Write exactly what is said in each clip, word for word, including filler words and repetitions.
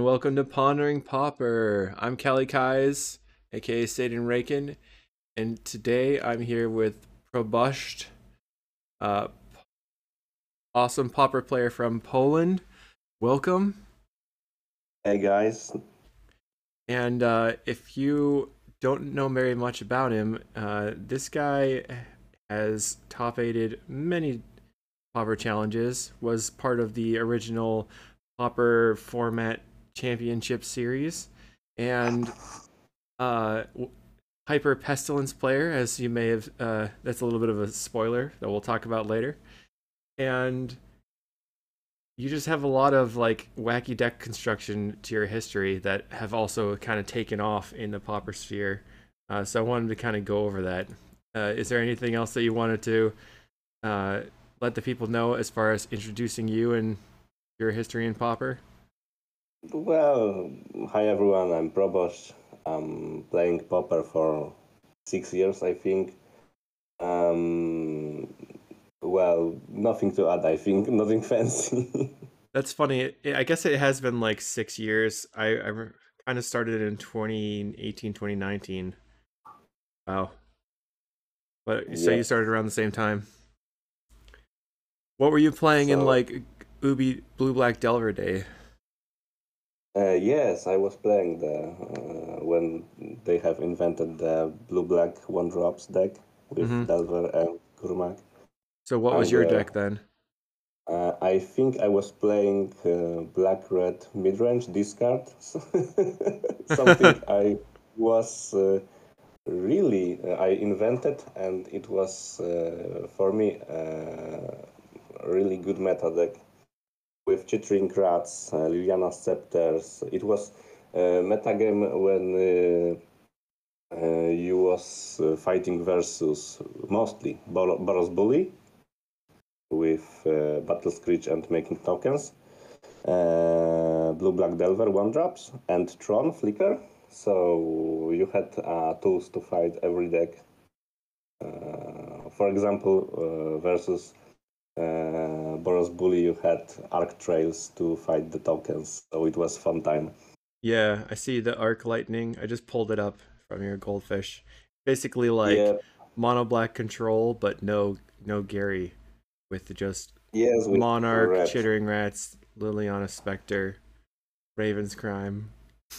welcome to Pondering Pauper. I'm Callie Kais, aka Satan Rakin, and today I'm here with Proboszcz, uh, awesome Pauper player from Poland. Welcome. Hey guys, And uh, if you don't know very much about him, uh, this guy has top aided many Pauper challenges, was part of the original Pauper format championship series, and uh, Hyper Pestilence player, as you may have. Uh, that's a little bit of a spoiler that we'll talk about later. And you just have a lot of like wacky deck construction to your history that have also kind of taken off in the Pauper sphere. Uh, so I wanted to kind of go over that. Uh, is there anything else that you wanted to uh, let the people know as far as introducing you and your history in Pauper? well, hi everyone, I'm Proboszcz. I'm playing Popper for six years, I think. Um, well, nothing to add, I think, nothing fancy. That's funny. I guess it has been like six years. I, I kind of started in twenty eighteen, twenty nineteen. Wow. But so you Yep. started around the same time. What were you playing in So, like Ubi Blue Black Delver Day? uh, yes, I was playing the uh, when they have invented the blue-black one-drops deck with Hmm. Delver and Kurmak. So what was And your uh, deck then? uh, I think I was playing uh, black-red mid-range discard, something I was uh, really uh, I invented, and it was uh, for me uh, a really good meta deck with Chittering Rats, uh, Liliana Scepters. It was a meta game when uh, uh, you was uh, fighting versus mostly Bor- Boros Bully with uh, Battle Screech and making tokens, uh, Blue Black Delver one drops, and Tron Flicker. So you had uh, tools to fight every deck. Uh, for example, uh, versus uh, Boros Bully, you had Arc Trails to fight the tokens, so it was fun time. Yeah, I see the Arc Lightning. I just pulled it up from your Goldfish. Basically like Yeah, mono black control, but no no Gary with just yes, with Monarch, red. Chittering Rats, Liliana Spectre, Raven's Crime.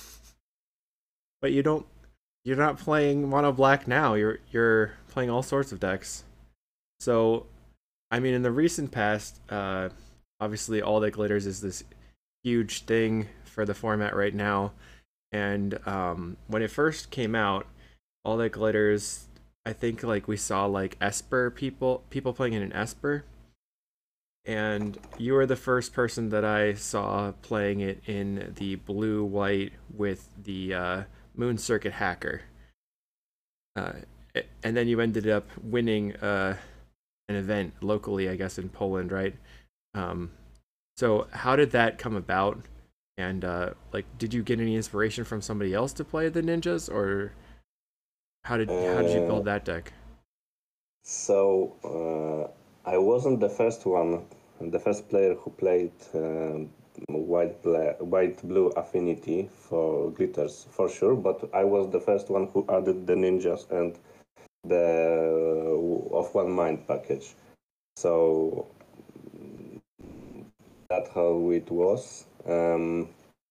But you don't you're not playing mono black now. You're you're playing all sorts of decks. So I mean in the recent past, uh obviously all that glitters is this huge thing for the format right now. And um when it first came out, all that glitters, I think like we saw like Esper people people playing in an Esper. And you were the first person that I saw playing it in the blue white with the uh, Moon Circuit Hacker. Uh, and then you ended up winning uh, an event locally, I guess, in Poland, right? Um, so how did that come about? And uh, like, did you get any inspiration from somebody else to play the ninjas, or how did how did you Uh, build that deck? so uh, I wasn't the first one, the first player who played um white, bla- white blue affinity for glitters for sure, but I was the first one who added the ninjas and the of one mind package. So that's how it was. Um,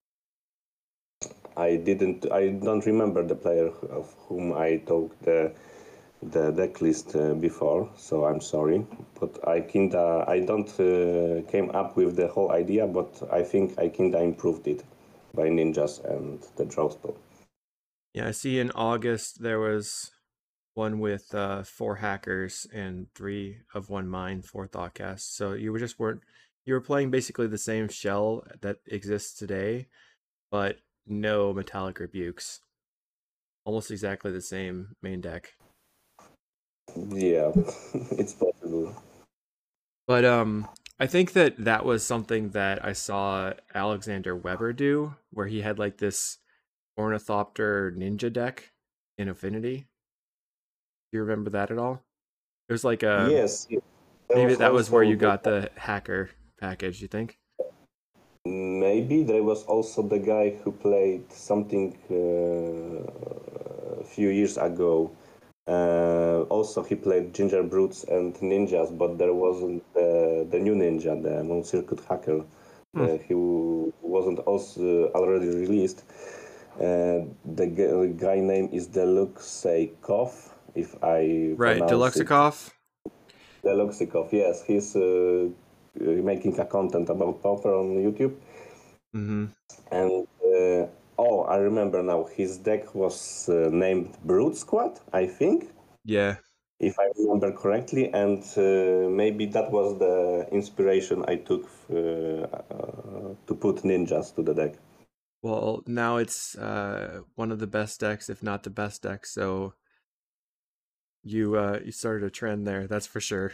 I didn't. I don't remember the player of whom I took the the deck list uh, before, so I'm sorry. But I kinda I don't uh, came up with the whole idea, but I think I kinda improved it by ninjas and the draw spell. Yeah, I see in August there was one with uh, four hackers and three of one mind, four thoughtcasts. So you were just weren't you were playing basically the same shell that exists today, but no metallic rebukes. Almost exactly the same main deck. Yeah, it's possible. But um, I think that that was something that I saw Alexander Weber do, where he had like this Ornithopter ninja deck in Affinity. Do you remember that at all? It was like a Yes, there maybe was that was where also you the got the hacker package. You think? maybe there was also the guy who played something uh, a few years ago. Uh, also, he played Ginger Brutes and Ninjas, but there wasn't uh, the new Ninja, the Moon Circuit Hacker. Hmm. Uh, he wasn't also already released. Uh, the g- guy name is Deluxeikov, if I Right, pronounce it. Deluxikov. Deluxeikov, yes. He's uh, making a content about Pauper on YouTube. Mm-hmm. And uh, oh, I remember now. His deck was uh, named Brute Squad, I think, Yeah. if I remember correctly. And uh, maybe that was the inspiration I took uh, uh, to put ninjas to the deck. Well, now it's uh, one of the best decks, if not the best deck. So you uh, you started a trend there, that's for sure.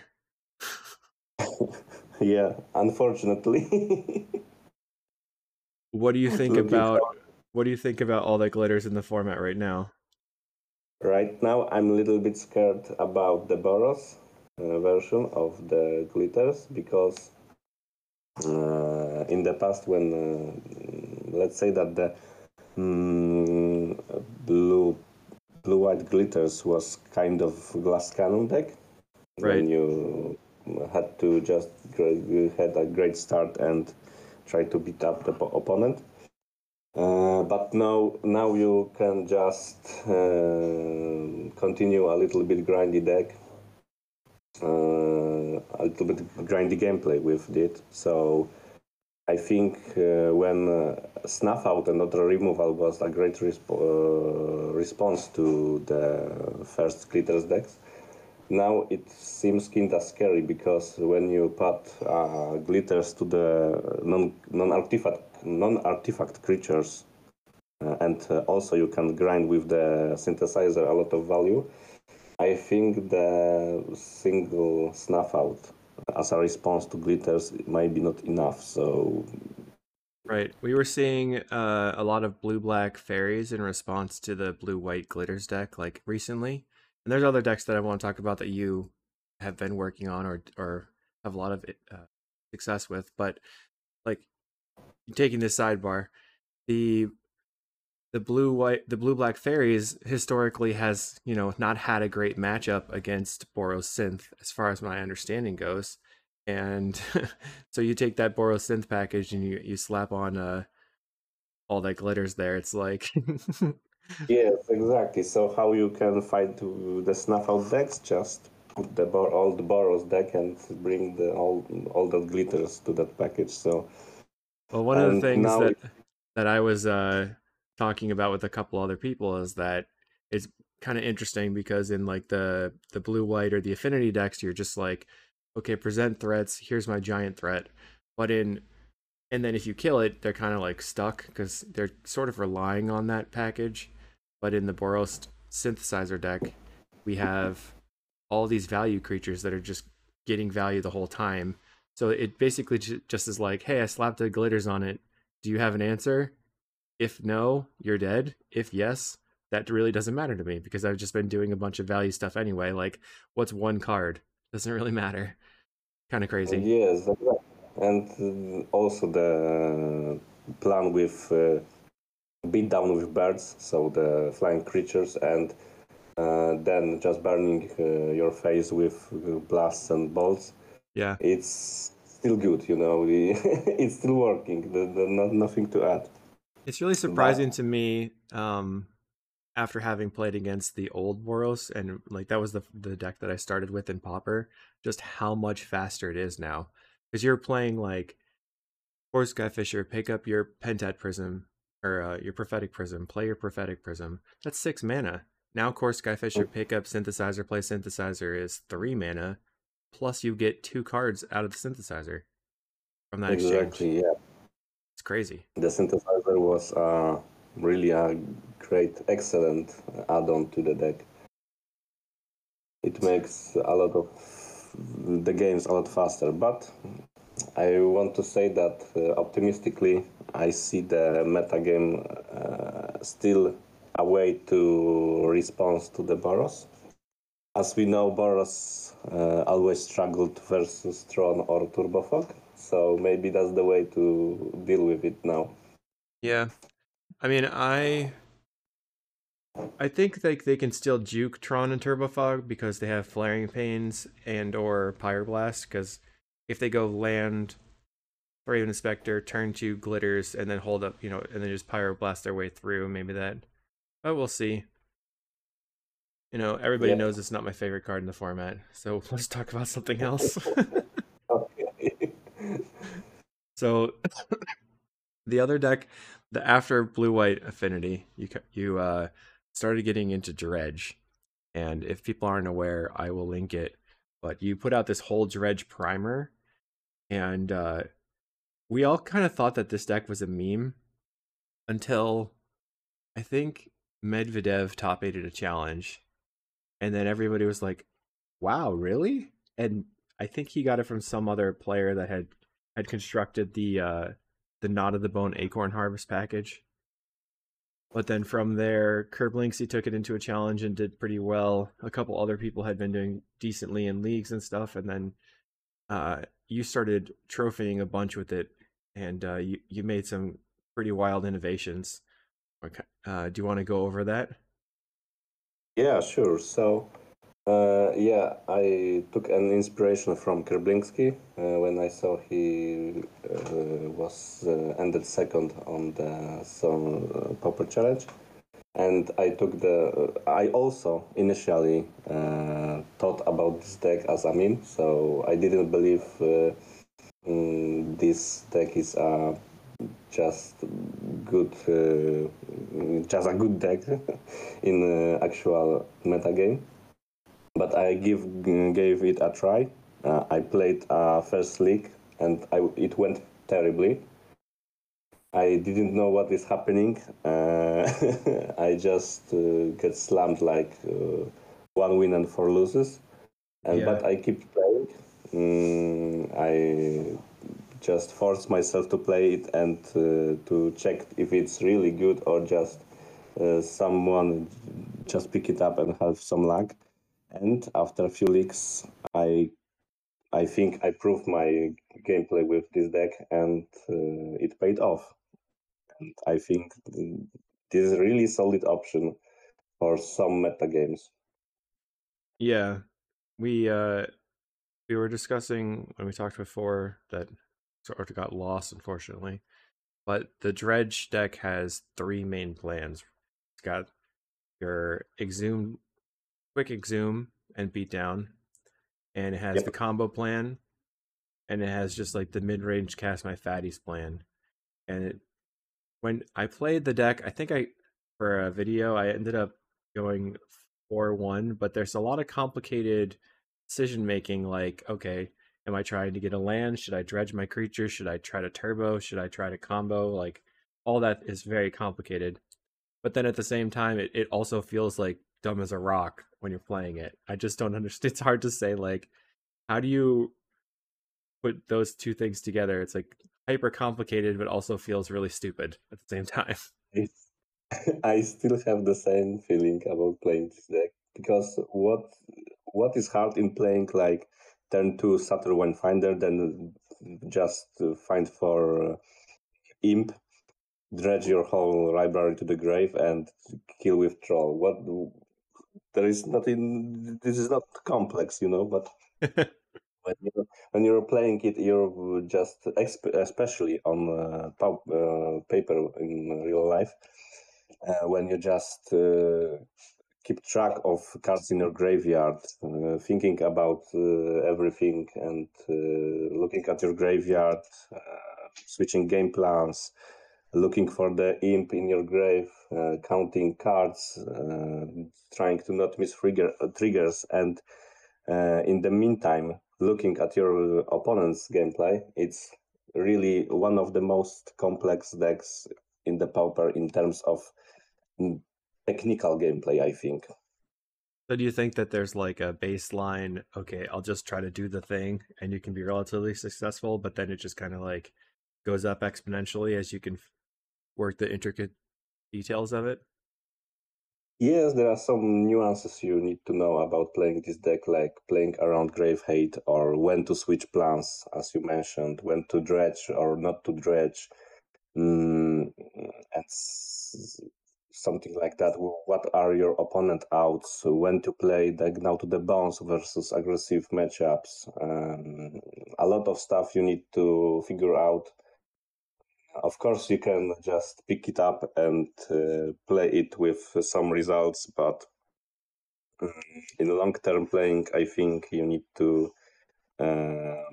Yeah, unfortunately. What do you think Looking about for- what do you think about all that glitters in the format right now? Right now, I'm a little bit scared about the Boros uh, version of the glitters because uh, in the past, when uh, let's say that the mm, blue blue white glitters was kind of glass cannon deck, Right. when you had to just you had a great start and try to beat up the opponent. Uh, but now, now you can just uh, continue a little bit grindy deck, uh, a little bit grindy gameplay with it. So I think uh, when uh, Snuff Out and Auto Removal was a great resp- uh, response to the first Glitters decks, now it seems kinda scary because when you put uh, glitters to the non non artifact non artifact creatures, uh, and uh, also you can grind with the synthesizer a lot of value. I think the single snuff out as a response to glitters might be not enough. So Right. We were seeing uh, a lot of blue black fairies in response to the blue white glitters deck like recently. And there's other decks that I want to talk about that you have been working on or or have a lot of uh, success with. But like taking this sidebar, the the blue white the blue black fairies historically has, you know, not had a great matchup against Boros Synth as far as my understanding goes. And so you take that Boros Synth package and you you slap on uh all that glitters there. It's like yes, exactly. So how you can fight the snuff out decks? Just put the bar, all the Boros deck and bring the all all the glitters to that package. So well, one of the and things now that that I was uh talking about with a couple other people is that it's kind of interesting because in like the the blue white or the affinity decks you're just like, okay, present threats, here's my giant threat. But in and then if you kill it, they're kind of like stuck because they're sort of relying on that package. But in the Boros synthesizer deck, we have all these value creatures that are just getting value the whole time. So it basically just is like, hey, I slapped the glitters on it. Do you have an answer? If no, you're dead. If yes, that really doesn't matter to me because I've just been doing a bunch of value stuff anyway. Like, what's one card? Doesn't really matter. Kind of crazy. yes, exactly. And uh, also the plan with uh, beat down with birds, so the flying creatures, and uh, then just burning uh, your face with uh, blasts and bolts. Yeah. It's still good, you know. It's still working. The, the, not nothing to add. It's really But surprising to me, um, after having played against the old Boros, and like that was the the deck that I started with in Pauper, just how much faster it is now. Because you're playing like Core Skyfisher, pick up your Pentat Prism or uh, your Prophetic Prism, play your Prophetic Prism. That's six mana. Now Core Skyfisher, pick up Synthesizer, play Synthesizer is three mana, plus you get two cards out of the Synthesizer from that exchange. exactly, yeah. It's crazy. The synthesizer was uh, really a great, excellent add-on to the deck. It makes a lot of the games a lot faster. But I want to say that uh, optimistically, I see the meta game uh, still a way to respond to the Boros. As we know, Boros uh, always struggled versus Tron or Turbofog. So maybe that's the way to deal with it now. Yeah. I mean, I I think like they can still juke Tron and Turbofog because they have Flaring Pains and or Pyroblast. Because if they go land Raven Inspector, turn two Glitters, and then hold up, you know, and then just Pyroblast their way through, maybe that. But we'll see. You know, everybody Yeah. knows it's not my favorite card in the format, so let's talk about something else. Okay. So the other deck, the after blue white affinity, you you uh started getting into Dredge, and if people aren't aware, I will link it. But you put out this whole Dredge primer, and uh, we all kind of thought that this deck was a meme until I think Medvedev top eighted a challenge, and then everybody was like, "Wow, really?" And I think he got it from some other player that had had constructed the uh, the Knot of the Bone Acorn Harvest package. But then from there, Kerblinksy took it into a challenge and did pretty well. A couple other people had been doing decently in leagues and stuff, and then uh, you started trophying a bunch with it, and uh, you you made some pretty wild innovations. Okay, uh, do you want to go over that? Yeah, sure. So, uh, yeah, I took an inspiration from Kerblinski uh, when I saw he uh, was uh, ended second on the some uh, Pauper Challenge, and I took the. Uh, I also initially uh, thought about this deck as a meme, so I didn't believe uh, mm, this deck is a just good, uh, just a good deck in uh, actual meta game. But I give gave it a try. Uh, I played uh, first league and I, it went terribly. I didn't know what is happening. Uh, I just uh, get slammed like uh, one win and four losses. And Yeah, but I keep playing. Mm, I just force myself to play it and uh, to check if it's really good or just uh, someone just pick it up and have some luck. And after a few leaks, I I think I proved my gameplay with this deck, and uh, it paid off. And I think this is a really solid option for some meta games. yeah. We uh we were discussing when we talked before that sort of got lost, unfortunately. But the Dredge deck has three main plans. It's got your exhume, quick exhume and beatdown, and it has the Yep. combo plan, and it has just like the mid range cast my fatties plan. And it, when I played the deck, I think I for a video I ended up going four one, but there's a lot of complicated decision making. Like, okay, am I trying to get a land? Should I dredge my creature? Should I try to turbo? Should I try to combo? Like, all that is very complicated. But then at the same time, it, it also feels like dumb as a rock when you're playing it. I just don't understand. It's hard to say, like, how do you put those two things together? It's like hyper complicated, but also feels really stupid at the same time. It's, I still have the same feeling about playing this deck because what what is hard in playing like turn two Saturn Windfinder, then just uh, find for uh, Imp, dredge your whole library to the grave, and kill with Troll. What there is nothing. This is not complex, you know. But when you're, when you're playing it, you're just exp- especially on uh, pub- uh, paper in real life. Uh, when you just uh, keep track of cards in your graveyard, uh, thinking about uh, everything and uh, looking at your graveyard, uh, switching game plans, looking for the imp in your grave, uh, counting cards, uh, trying to not miss trigger, uh, triggers, and uh, in the meantime, looking at your opponent's gameplay. It's really one of the most complex decks in the Pauper in terms of mm, technical gameplay, I think. So do you think that there's like a baseline, okay, I'll just try to do the thing and you can be relatively successful, but then it just kind of like goes up exponentially as you can work the intricate details of it? Yes, there are some nuances you need to know about playing this deck, like playing around Grave Hate or when to switch plans, as you mentioned, when to dredge or not to dredge, mm, and s- something like that. What are your opponent outs? When to play deck now to the bounce versus aggressive matchups? Um, a lot of stuff you need to figure out. Of course, you can just pick it up and uh, play it with some results, but mm, in long-term playing, I think you need to uh,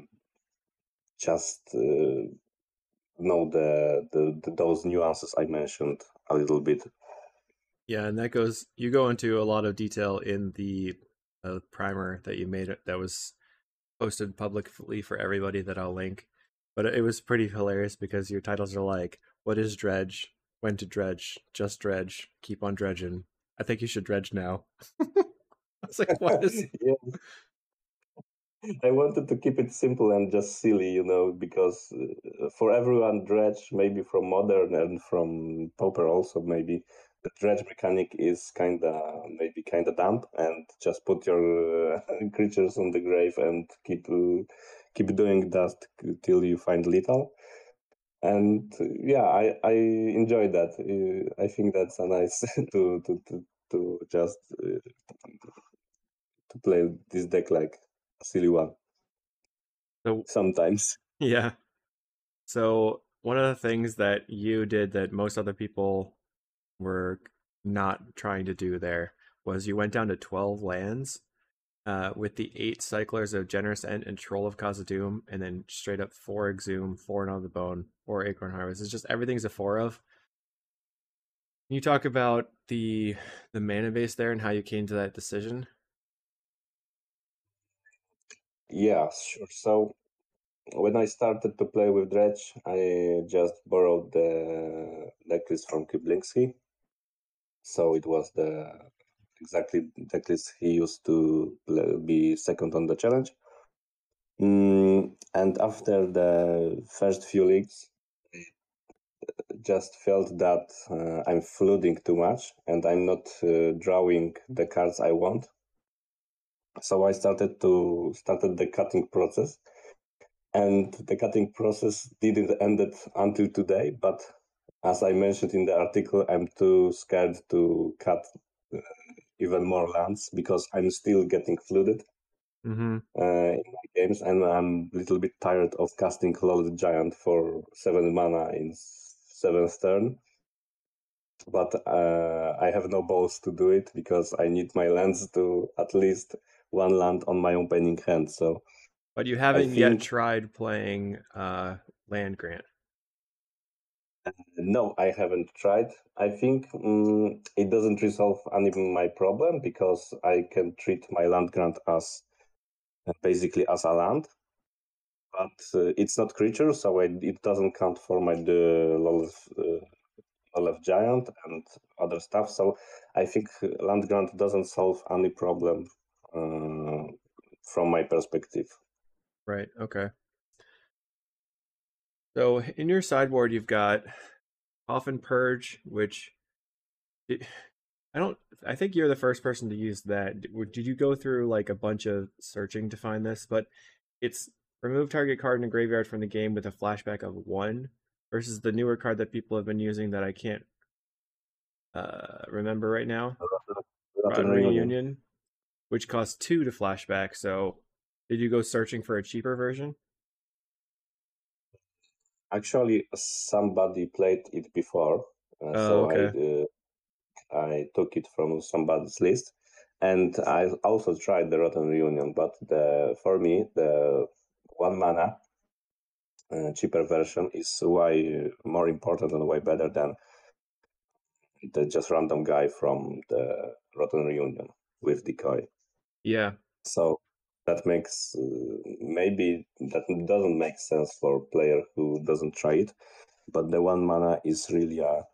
just uh, know the, the, the those nuances I mentioned a little bit. Yeah, and that goes. You go into a lot of detail in the uh, primer that you made. That was posted publicly for everybody. That I'll link. But it was pretty hilarious because your titles are like, "What is dredge? When to dredge? Just dredge. Keep on dredging. I think you should dredge now." I was like, "What is?" Yeah, I wanted to keep it simple and just silly, you know, because uh, for everyone, dredge, maybe from modern and from Pauper also, maybe the dredge mechanic is kind of maybe kind of dumb, and just put your uh, creatures on the grave and keep uh, keep doing that till you find lethal. And uh, yeah, I I enjoy that. Uh, I think that's a nice to to to to just uh, to play this deck like a silly one So sometimes. yeah. So one of the things that you did that most other people were not trying to do there was you went down to twelve lands uh, with the eight cyclers of Generous End and Troll of Khazad-dûm, and then straight up four Exhume, four on the Bone, or Acorn Harvest. It's just everything's a four of. Can you talk about the the mana base there and how you came to that decision? Yeah, sure. So when I started to play with Dredge, I just borrowed the decklist from Kiblinski. So it was the exactly decklist he used to play, be second on the challenge. Mm, and after the first few leagues, I just felt that uh, I'm flooding too much and I'm not uh, drawing the cards I want. So I started to started the cutting process, and the cutting process didn't end it until today. But as I mentioned in the article, I'm too scared to cut uh, even more lands because I'm still getting flooded Mm-hmm. uh, in my games, and I'm a little bit tired of casting Loaded Giant for seven mana in seventh turn. But uh, I have no balls to do it because I need my lands to at least one land on my opening hand. So But you I haven't yet think tried playing uh, Land Grant. no, I haven't tried. I think um, it doesn't resolve any my problem because I can treat my land grant as uh, basically as a land, but uh, it's not creature, so I, it doesn't count for my the Lolth, uh, Lolth giant and other stuff. So I think land grant doesn't solve any problem uh, from my perspective. Right. Okay. So in your sideboard, you've got Coffin Purge, which it, I don't. I think you're the first person to use that. Did you go through like a bunch of searching to find this? But it's remove target card in a graveyard from the game with a flashback of one versus the newer card that people have been using that I can't uh, remember right now. Rotten Rotten Reunion. Reunion, which costs two to flashback. So did you go searching for a cheaper version? Actually, somebody played it before, uh, Oh, so I okay. uh, I took it from somebody's list, and I also tried the Rotten Reunion. But the for me the one mana uh, cheaper version is way more important and way better than the just random guy from the Rotten Reunion with decoy. Yeah. So that makes uh, maybe that doesn't make sense for a player who doesn't try it, but the one mana is really a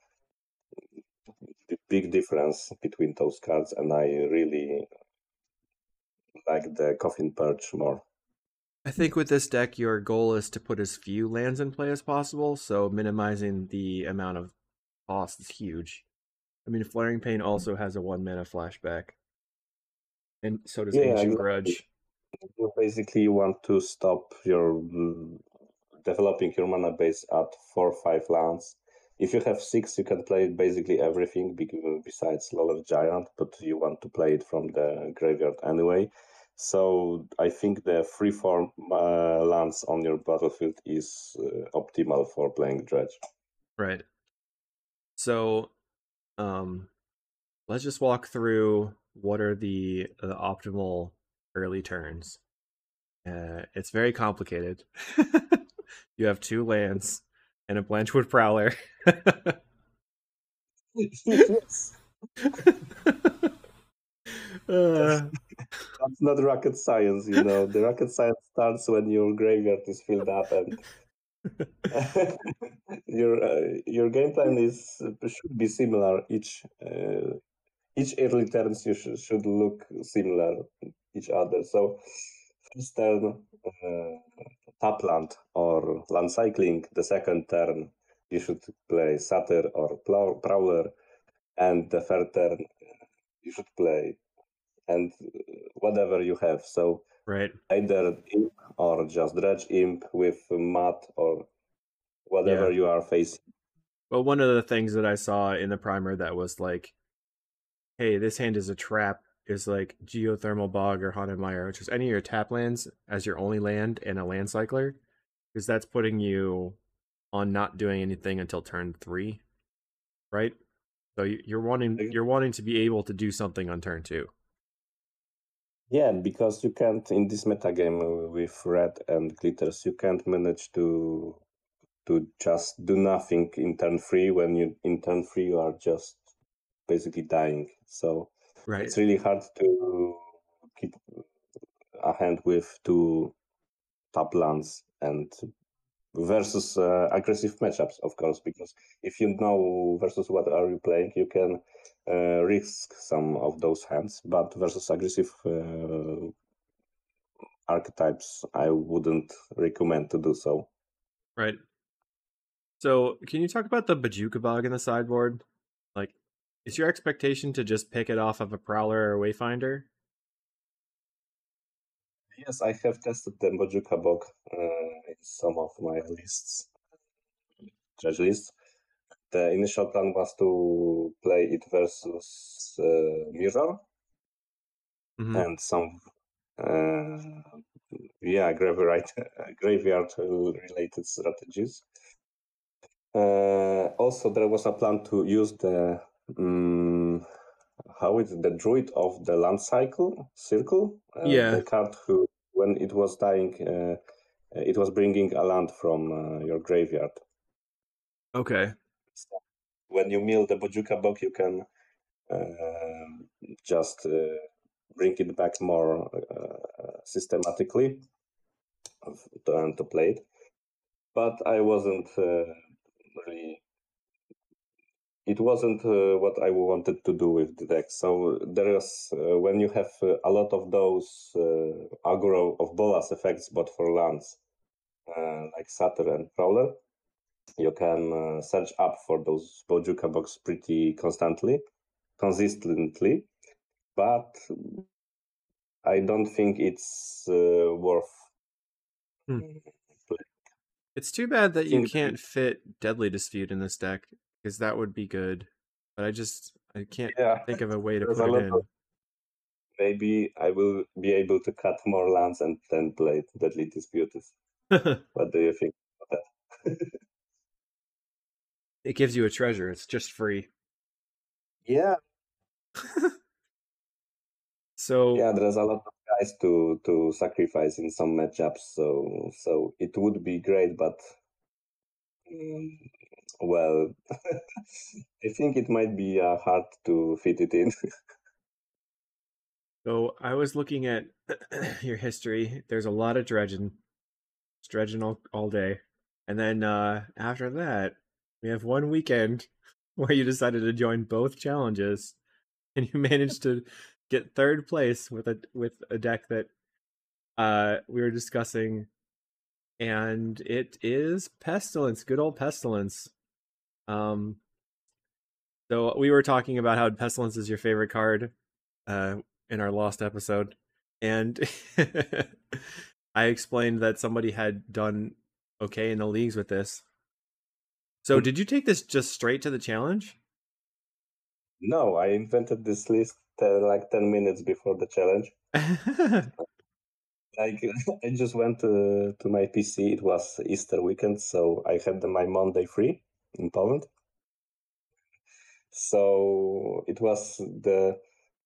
big difference between those cards, and I really like the Coffin Purge more. I think with this deck, your goal is to put as few lands in play as possible, so minimizing the amount of cost is huge. I mean, Flaring Pain also has a one mana flashback, and so does Yeah, Ancient exactly. Grudge. You basically want to stop your mm, developing your mana base at four or five lands. If you have six, you can play basically everything be- besides Lolar Giant, but you want to play it from the graveyard anyway. So I think the free form uh, lands on your battlefield is uh, optimal for playing Dredge. Right. So, um, let's just walk through what are the the optimal early turns. Uh, it's very complicated. You have two lands and a Blanchwood Prowler. Yes, uh, that's not rocket science, you know. The rocket science starts when your graveyard is filled up and your uh, your game plan is should be similar. Each uh, each early turns you sh- should look similar each other. So first turn uh, tap land or land cycling. The second turn you should play Satyr or Plow- Prowler, and the third turn you should play and whatever you have. So right. either imp or just dredge imp with mat or Yeah. whatever you are facing. Well, one of the things that I saw in the primer that was like, hey, this hand is a trap, is like Geothermal Bog or Haunted Mire, which is any of your tap lands as your only land and a land cycler, because that's putting you on not doing anything until turn three, right? So you're wanting you're wanting to be able to do something on turn two. Yeah, because you can't in this metagame with red and glitters, you can't manage to to just do nothing in turn three when you in turn three you are just basically dying. So Right. it's really hard to keep a hand with two top lands and versus uh, aggressive matchups, of course, because if you know versus what are you playing, you can uh, risk some of those hands, but versus aggressive uh, archetypes, I wouldn't recommend to do so. Right. So can you talk about the Bajuka Bog in the sideboard? Like, is your expectation to just pick it off of a Prowler or Wayfinder? Yes, I have tested the Bajuka Bog uh, in some of my lists, judge lists. The initial plan was to play it versus uh, Mirror Mm-hmm. and some uh, yeah graveyard graveyard related strategies. Uh, also, there was a plan to use the um, how is it, the druid of the land cycle circle, uh, Yeah. the card who when it was dying, uh, it was bringing a land from uh, your graveyard. Okay. So when you mill the Bojuka Bog, you can uh, just uh, bring it back more uh, systematically to, to play it. But I wasn't uh, really. It wasn't uh, what I wanted to do with the deck. So there is uh, when you have uh, a lot of those uh, aggro of bolas effects, but for lands uh, like Satyr and Prowler, you can uh, search up for those Bojuka Box pretty constantly, consistently. But I don't think it's uh, worth. Hmm. Playing. It's too bad that I you think can't fit Deadly Dispute in this deck, because that would be good. But I just I can't yeah, think of a way to there's put a it lot of. in. Maybe I will be able to cut more lands and then play Deadly Disputes. What do you think about that? It gives you a treasure. It's just free. Yeah, So yeah. There's a lot of guys to to sacrifice in some matchups, so so it would be great, but mm, well, I think it might be uh, hard to fit it in. so I was looking at your history. There's a lot of dredging. It's dredging all, all day. And then uh after that, we have one weekend where you decided to join both challenges and you managed to get third place with a with a deck that uh we were discussing, and it is Pestilence, good old Pestilence. Um So we were talking about how Pestilence is your favorite card uh, in our Lost episode, and I explained that somebody had done okay in the leagues with this. So did you take this just straight to the challenge? No, I invented this list uh, like ten minutes before the challenge. Like I just went to, to my P C. It was Easter weekend, so I had my Monday free in Poland. So it was the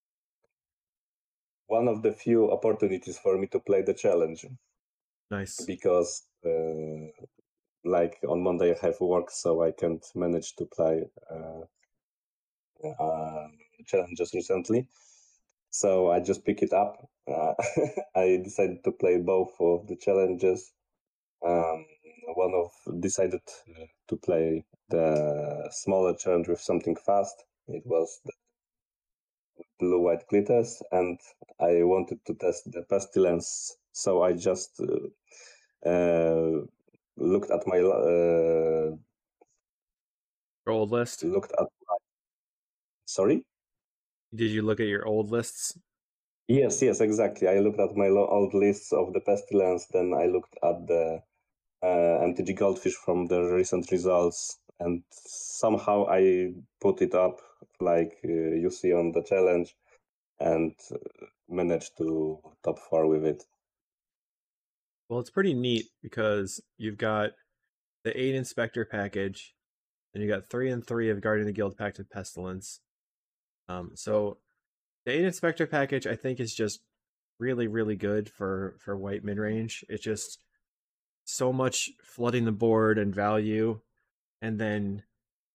one of the few opportunities for me to play the challenge. Nice. Because uh, like on Monday I have work, so I can't manage to play uh, uh, challenges recently. So I just pick it up. Uh, I decided to play both of the challenges. Um, one of decided to play the smaller challenge with something fast. It was the blue white glitters, and I wanted to test the pestilence. So I just uh, uh, looked at my uh, Your old list. looked at my, sorry. Did you look at your old lists? Yes, yes, exactly. I looked at my lo- old lists of the pestilence. Then I looked at the uh, M T G Goldfish from the recent results, and somehow I put it up like uh, you see on the challenge, and uh, managed to top four with it. Well, it's pretty neat because you've got the eight Inspector package, and you got three and three of Guardian of the Guild Pact of Pestilence. Um, so the eight Inspector package, I think, is just really, really good for for white mid range. It's just so much flooding the board and value, and then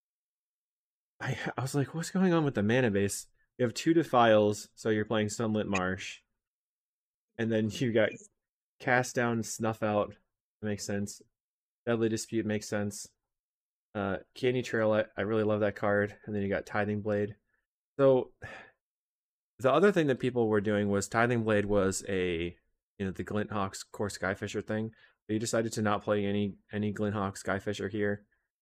I I was like, what's going on with the mana base? You have two Defiles, so you're playing Sunlit Marsh, and then you got Cast Down, Snuff Out. That makes sense. Deadly Dispute makes sense. Uh, Candy Trail, I, I really love that card, and then you got Tithing Blade. So the other thing that people were doing was Tithing Blade was a you know the Glinthawk's core Skyfisher thing. But you decided to not play any any Glinthawk Skyfisher here.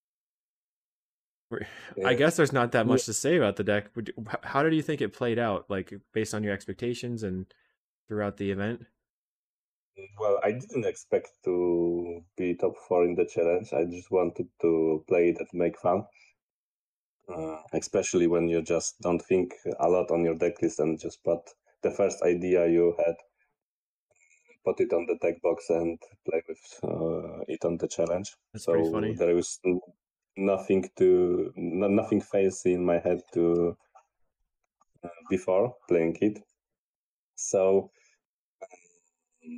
I Uh, guess there's not that yeah, much to say about the deck. How did you think it played out, like based on your expectations and throughout the event? well, I didn't expect to be top four in the challenge. I just wanted to play it and make fun. Uh, especially when you just don't think a lot on your deck list and just put the first idea you had, put it on the deck box and play with uh, it on the challenge. That's pretty So funny. there was nothing to no, nothing fancy in my head to uh, before playing it. So um,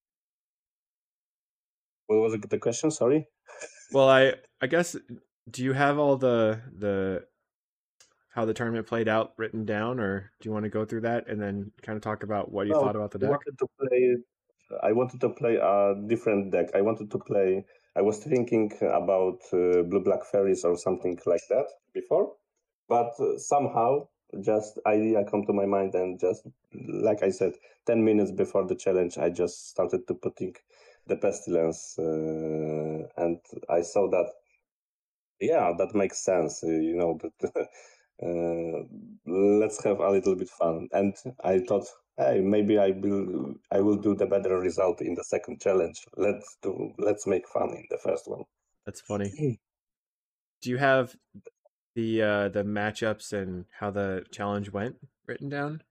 what was the question? Sorry. Well, I I guess do you have all the the how the tournament played out written down, or do you want to go through that and then kind of talk about what you No, thought about the I deck? wanted to play. I wanted to play a different deck. I wanted to play. I was thinking about uh, blue black fairies or something like that before, but uh, somehow just idea come to my mind, and just like I said, ten minutes before the challenge, I just started to putting the pestilence, uh, and I saw that. Yeah, that makes sense. uh, You know that. Uh, let's have a little bit fun. And I thought, hey, maybe I will I will do the better result in the second challenge. Let's do let's make fun in the first one. That's funny. Do you have the uh the matchups and how the challenge went written down?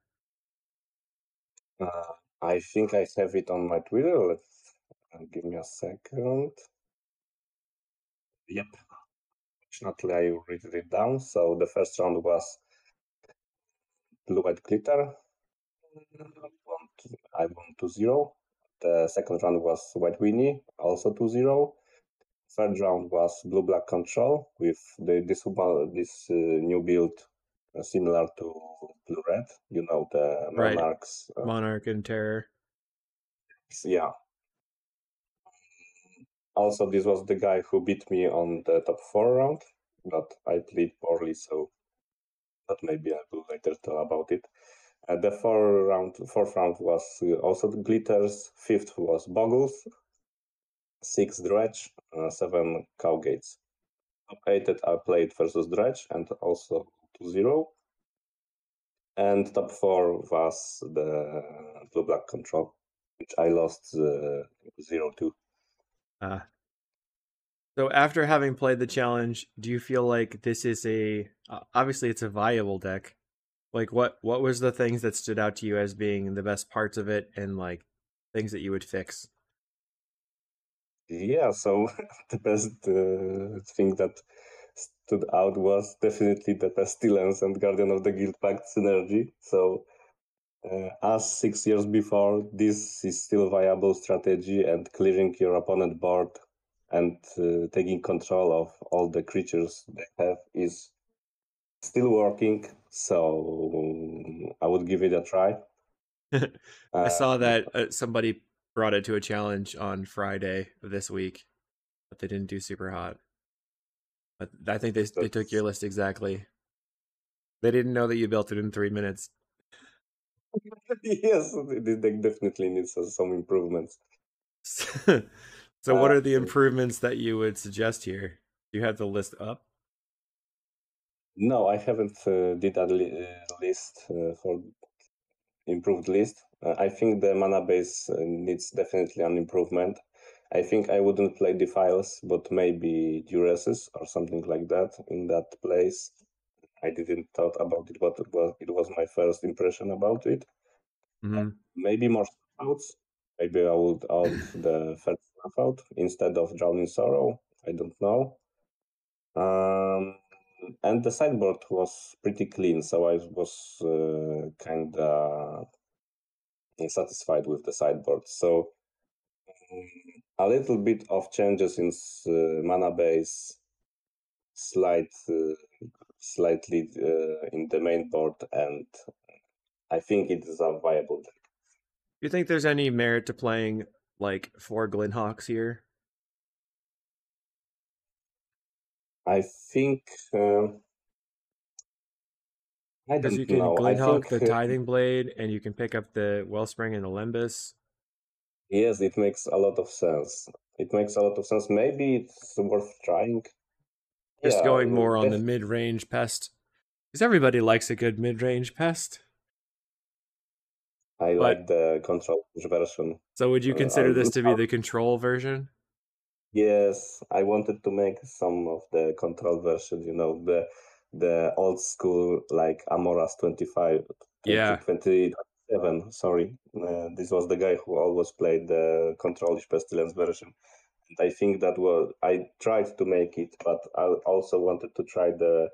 Uh, I think I have it on my Twitter. Let's uh, give me a second. Yep. Fortunately, I written it down. So the first round was blue white glitter. I won two zero. The second round was white Winnie, also two zero. Third round was blue black control with the this one this uh, new build uh, similar to blue red. You know the Right. monarchs. Uh, Monarch and Terror. yeah. Also, this was the guy who beat me on the top four round, but I played poorly, so but maybe I will later talk about it. Uh, the four round, fourth round was uh, also the glitters. Fifth was boggles. Six dredge. Uh, seven cowgates. Top eight that I played versus dredge, and also to zero. And top four was the blue black control, which I lost uh, zero two. Uh, so after having played the challenge, do you feel like this is a uh, obviously it's a viable deck? Like what what was the things that stood out to you as being the best parts of it and like things that you would fix? Yeah, so the best uh, thing that stood out was definitely the Pestilence and Guardian of the Guild Pact synergy. So, uh, as six years before, this is still viable strategy, and clearing your opponent board and uh, taking control of all the creatures they have is still working. So, I would give it a try. I Uh, saw that uh, somebody brought it to a challenge on Friday of this week, but they didn't do super hot. But I think they they took your that's list exactly. They didn't know that you built it in three minutes. yes, the deck definitely needs uh, some improvements. So what Uh, are the improvements that you would suggest here? Do you have the list up? no, I haven't uh, did a li- uh, list uh, for improved list. Uh, I think the mana base uh, needs definitely an improvement. I think I wouldn't play Defiles, but maybe Duresses or something like that in that place. I didn't thought about it, but it was it was my first impression about it. Mm-hmm. Maybe more outs. Maybe I would out the first stuff out instead of Drowning Sorrow. I don't know. Um, and the sideboard was pretty clean, so I was uh, kind of satisfied with the sideboard. So um, a little bit of changes in uh, mana base, slight, uh, slightly uh, in the main board, and I think it is a viable deck. Do you think there's any merit to playing like four Glinhawks here? I think uh, I Because you don't can know. I Glinhawk think the uh, Tithing Blade and you can pick up the Wellspring and the Limbus. yes, it makes a lot of sense. It makes a lot of sense. Maybe it's worth trying. Just Yeah, going more on the def- mid-range pest. Because everybody likes a good mid-range pest. I But like the control version. so would you Uh, consider this I'll- to be the control version? yes, I wanted to make some of the control version, you know, the the old school like Amoras twenty-five, twenty, Yeah. twenty-seven, sorry. Uh, this was the guy who always played the Controlish Pestilence version. And I think that was, I tried to make it, but I also wanted to try the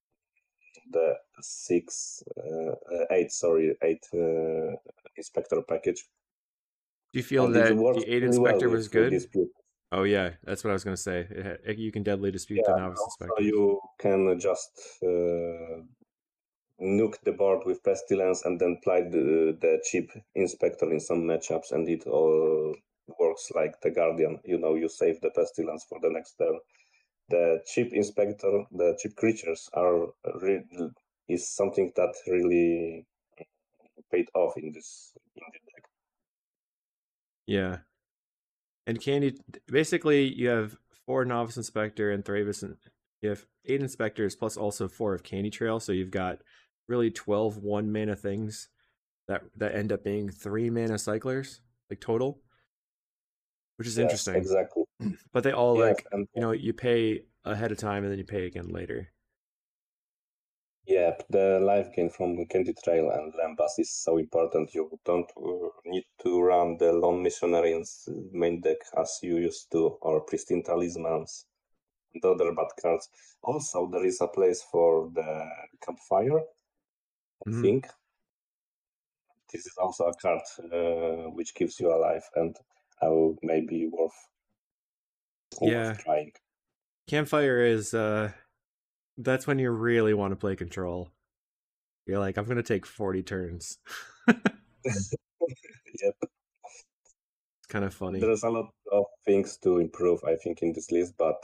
the six, uh, uh, eight, sorry, eight uh, inspector package. Do you feel And it that works the eight really well inspector was with uh, good? dispute. Oh yeah, that's what I was gonna say. It had, you can deadly dispute the Yeah, novice also inspectors. you can just uh, nuke the board with Pestilence and then apply the, the cheap Inspector in some matchups, and it all works like the Guardian. You know, you save the Pestilence for the next turn. The cheap Inspector, the cheap creatures are re- is something that really paid off in this in this deck. Yeah. And Candy, basically, you have four Novice Inspector and Thravis, and you have eight Inspectors plus also four of Candy Trail. So you've got really twelve one mana things that that end up being three mana cyclers, like total, which is Yes, interesting. exactly. But they all Yes, like, and you know, you pay ahead of time and then you pay again later. yeah, the life gain from Candy Trail and Lambas is so important. You don't uh, need to run the Lone Missionary in s- main deck as you used to, or Pristine Talismans and other bad cards. Also, there is a place for the Campfire, I Hmm. think. This is also a card uh, which keeps you alive and uh, maybe worth worth Yeah, trying. Campfire is uh that's when you really want to play control. You're like, I'm gonna take forty turns. It's Yep, kind of funny. there's a lot of things to improve, I think, in this list, but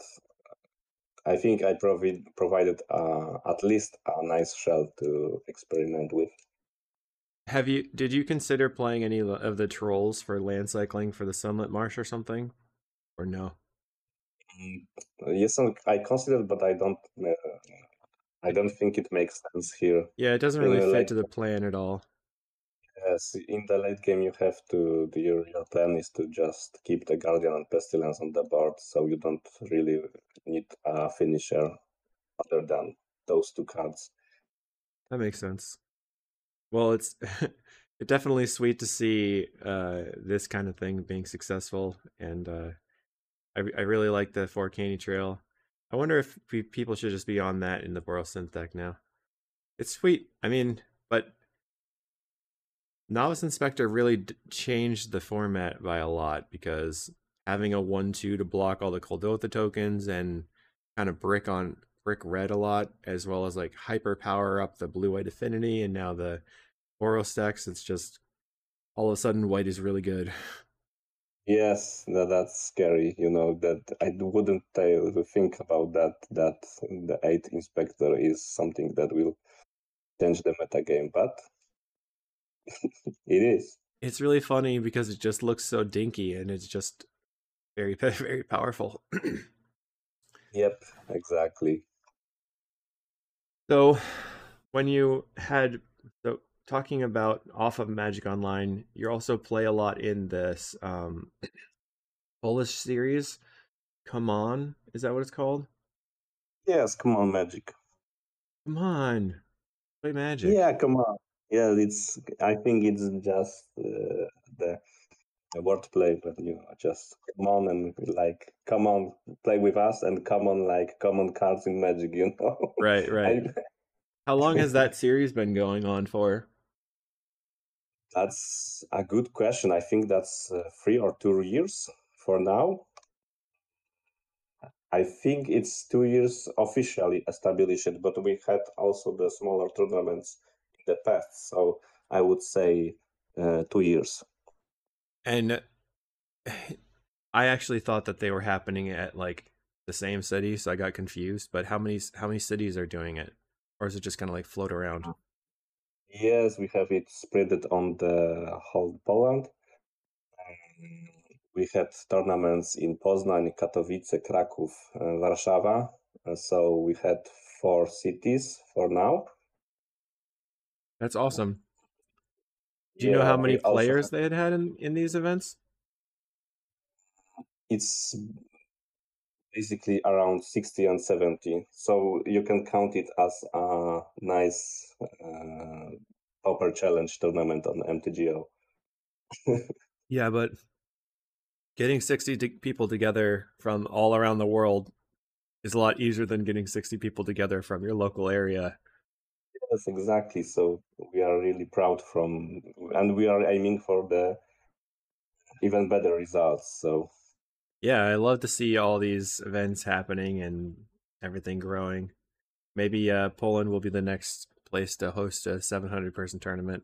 I think I provi- provided uh, at least a nice shell to experiment with. Have you did you consider playing any of the trolls for land cycling for the Sunlit Marsh or something? Or no? Mm, yes, I considered, but I don't. Uh, I don't think it makes sense here. Yeah, it doesn't In really the fit late, to the plan at all. yes, in the late game, you have to. the- Your your plan is to just keep the Guardian and Pestilence on the board, so you don't really need a finisher other than those two cards. That makes sense. Well, it's it definitely sweet to see uh, this kind of thing being successful, and uh, I I really like the four Caney Trail. I wonder if pe- people should just be on that in the Boros Synth deck now. It's sweet. I mean, but Novice Inspector really d- changed the format by a lot because having a one two to block all the Coldotha tokens and kind of brick on brick red a lot, as well as like hyper power up the blue white affinity and now the Boros decks, it's just all of a sudden white is really good. Yes, that, that's scary. You know that I wouldn't uh, think about that. That the eight Inspector is something that will change the meta game, but it is. It's really funny because it just looks so dinky and it's just very very powerful. Yep, exactly. So when you had so talking about off of Magic Online, you also play a lot in this um Polish series. Come on, is that what it's called? Yes, come on, Magic. Come on, play Yeah, Magic. come on. Yeah, it's. I think it's just uh, the the wordplay, but you know, just come on and like come on, play with us, and come on, like common cards in Magic. You know, Right, right. I. How long has that series been going on for? That's a good question. I think that's uh, three or two years for now. I think it's two years officially established, but we had also the smaller tournaments in the past. So I would say uh, two years. And I actually thought that they were happening at like the same city, so I got confused. But how many how many cities are doing it, or is it just kind of like float around? Yes, we have it spread on the whole Poland. Um, We had tournaments in Poznań, Katowice, Kraków, uh, Warszawa. Uh, so we had four cities for now. That's awesome. Do you know how Yeah, many we also players have. they had had in, in these events? It's basically around sixty and seventy. So you can count it as a nice uh, Pauper Challenge tournament on M T G O. Yeah, but getting sixty to people together from all around the world is a lot easier than getting sixty people together from your local area. Yes, exactly. So we are really proud from, and we are aiming for the even better results. So Yeah, I love to see all these events happening and everything growing. Maybe uh, Poland will be the next place to host a seven hundred person tournament.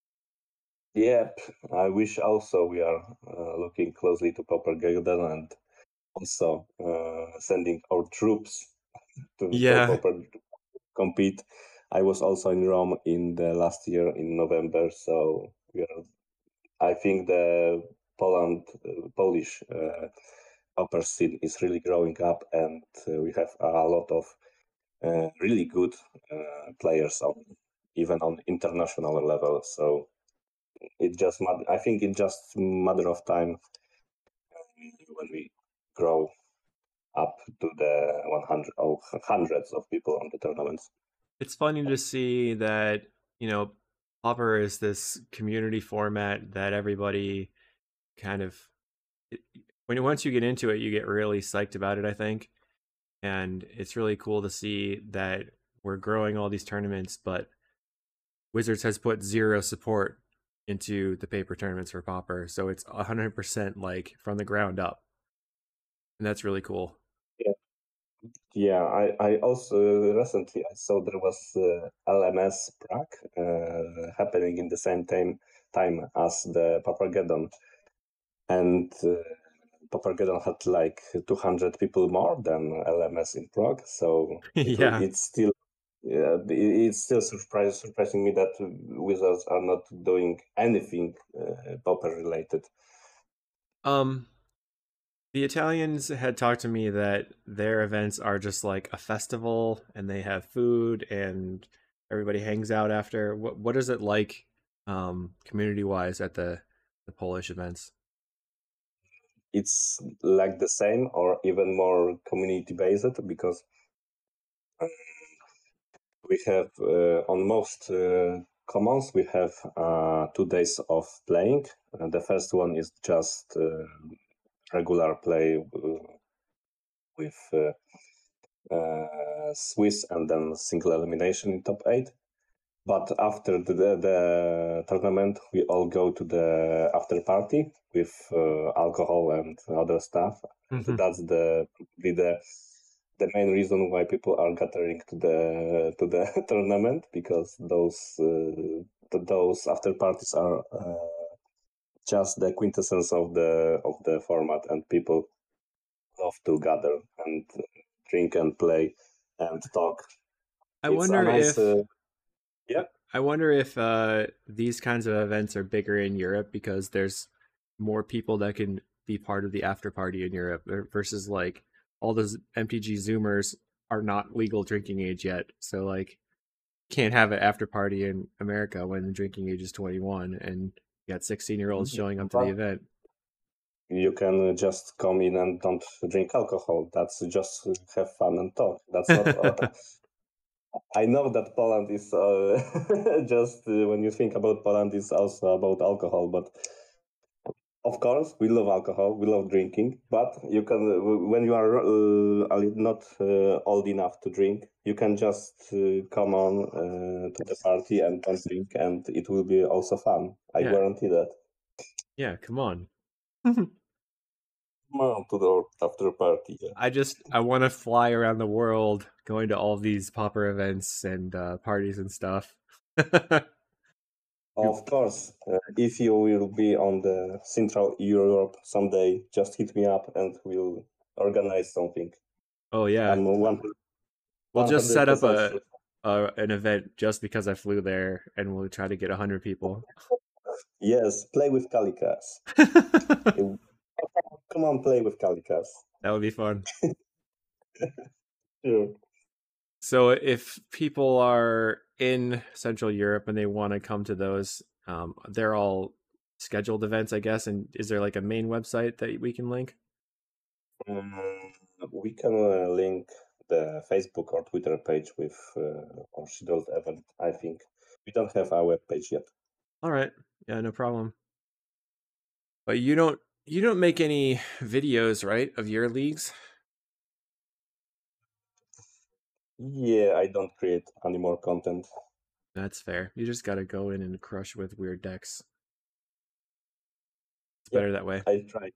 yep, I wish also we are uh, looking closely to Pauper and also uh, sending our troops to for Yeah, Pauper to compete. I was also in Rome in the last year in November, so we are. I think the Poland uh, Polish uh, upper scene is really growing up, and uh, we have a lot of uh, really good uh, players on even on international level. So it just mat- I think it's just matter of time when we grow up to the one hundred oh, hundreds of people on the tournaments. it's funny to see that, you know, Popper is this community format that everybody kind of it, when once you get into it, you get really psyched about it, I think. And it's really cool to see that we're growing all these tournaments, but Wizards has put zero support into the paper tournaments for Popper, so it's one hundred percent like from the ground up, and that's really cool. Yeah, yeah. I, I also recently I saw there was uh, L M S Prague uh, happening in the same time time as the Papageddon, and uh, Papageddon had like two hundred people more than L M S in Prague. So it wa- Yeah. it's still yeah, it- it's still surprise, surprising me that Wizards are not doing anything uh, Pauper related. Um, The Italians had talked to me that their events are just like a festival and they have food and everybody hangs out after. What what is it like um community wise at the the Polish events? It's like the same or even more community based because uh, we have uh, on most uh, commons we have uh, two days of playing. Uh, the first one is just uh, regular play uh, with uh, uh, Swiss and then single elimination in top eight. But after the, the, the tournament, we all go to the after party with uh, alcohol and other stuff. And Mhm. that's the the the main reason why people are gathering to the to the tournament, because those uh, th- those after parties are uh, just the quintessence of the of the format, and people love to gather and drink and play and talk. I It's a wonder nice if uh, yeah. I wonder if uh, these kinds of events are bigger in Europe because there's more people that can be part of the after party in Europe versus like all those M T G Zoomers are not legal drinking age yet. So like can't have an after party in America when the drinking age is twenty-one and you got sixteen year olds showing up to the But event. you can just come in and don't drink alcohol. That's just have fun and talk. That's not. Uh, I know that Poland is uh, just uh, when you think about Poland, is also about alcohol. But of course, we love alcohol. We love drinking. But you can, uh, when you are uh, not uh, old enough to drink, you can just uh, come on uh, to the party and don't drink, and it will be also fun. I Yeah, guarantee that. yeah, come on. Come on to the after party. Yeah. I just I want to fly around the world, going to all these popper events and uh, parties and stuff. Of course, uh, if you will be on the Central Europe someday, just hit me up and we'll organize something. Oh yeah, I'm one we'll one just hundred set up percent a, sure. a an event just because I flew there, and we'll try to get a hundred people. Yes, play with Kalikas. That Uh, Come on, play with Kalikas. would be fun. Sure. So if people are in Central Europe and they want to come to those, um, they're all scheduled events, I guess. And is there like a main website that we can link? Um, we can uh, link the Facebook or Twitter page with uh, our scheduled event. I think we don't have our web page yet. All right, yeah, no problem. But you don't you don't make any videos, right, of your leagues? Yeah, I don't create any more content. That's fair. You just got to go in and crush with weird decks. It's Yep, better that way. I try.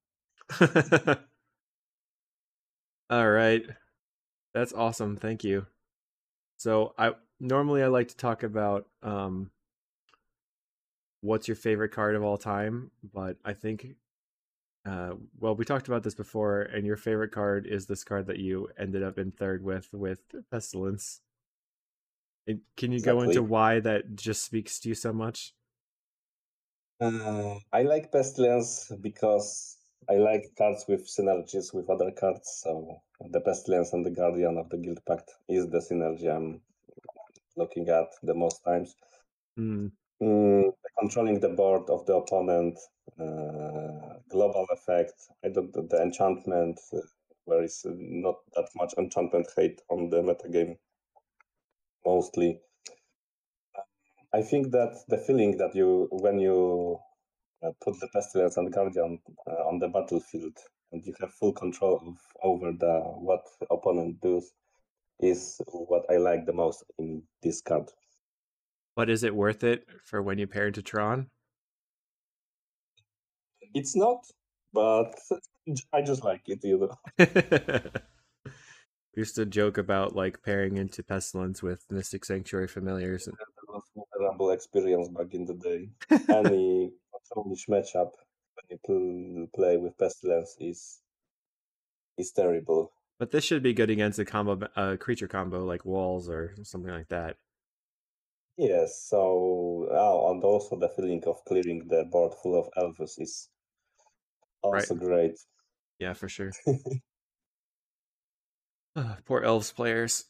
All right. That's awesome. Thank you. So I normally I like to talk about um what's your favorite card of all time, but I think uh well we talked about this before and your favorite card is this card that you ended up in third with with Pestilence. And can you go into Exactly. why that just speaks to you so much? Uh, I like Pestilence because I like cards with synergies with other cards. So the Pestilence and the Guardian of the Guild Pact is the synergy I'm looking at the most times. Hmm. Mm, controlling the board of the opponent, uh, global effect. I don't the enchantment. Uh, where is not that much enchantment hate on the metagame mostly. I think that the feeling that you when you uh, put the pestilence and guardian uh, on the battlefield and you have full control of over the what opponent does is what I like the most in this card. But is it worth it for when you pair into Tron? It's not, but I just like it, you know. We used to joke about like pairing into Pestilence with Mystic Sanctuary Familiars. That was a memorable experience back in the day. Any controlish matchup when you pl- play with pestilence is is terrible. But this should be good against a combo, a creature combo like walls or something like that. Yes, so oh, and also the feeling of clearing the board full of elves is Right. also great. Yeah, for sure. Poor elves players.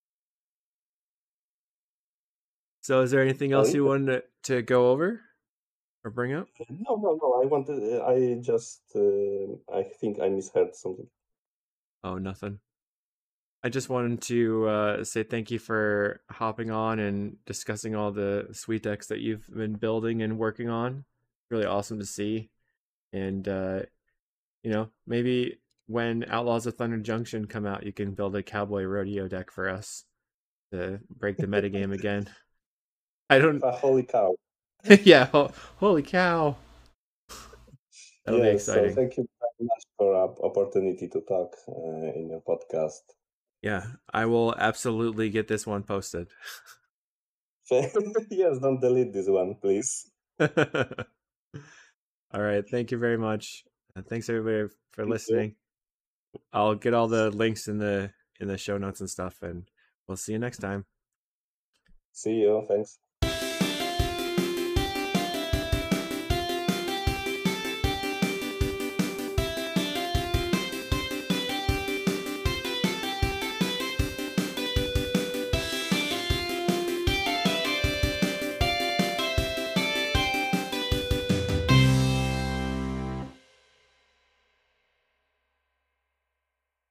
So, is there anything else Sorry? you wanted to, to go over or bring up? No, no, no. I wanted. Uh, I just. Uh, I think I misheard something. Oh, nothing. I just wanted to uh, say thank you for hopping on and discussing all the sweet decks that you've been building and working on. Really awesome to see. And, uh, you know, maybe when Outlaws of Thunder Junction come out, you can build a Cowboy Rodeo deck for us to break the metagame again. I don't. Ah, holy cow! Yeah, ho- holy cow. That'll be Yes. So exciting. thank you very much for the opportunity to talk uh, in your podcast. Yeah, I will absolutely get this one posted. Yes. Don't delete this one, please. All right, thank you very much. And thanks everybody for Thank you. listening. I'll get all the links in the in the show notes and stuff, and we'll see you next time. See you. Thanks.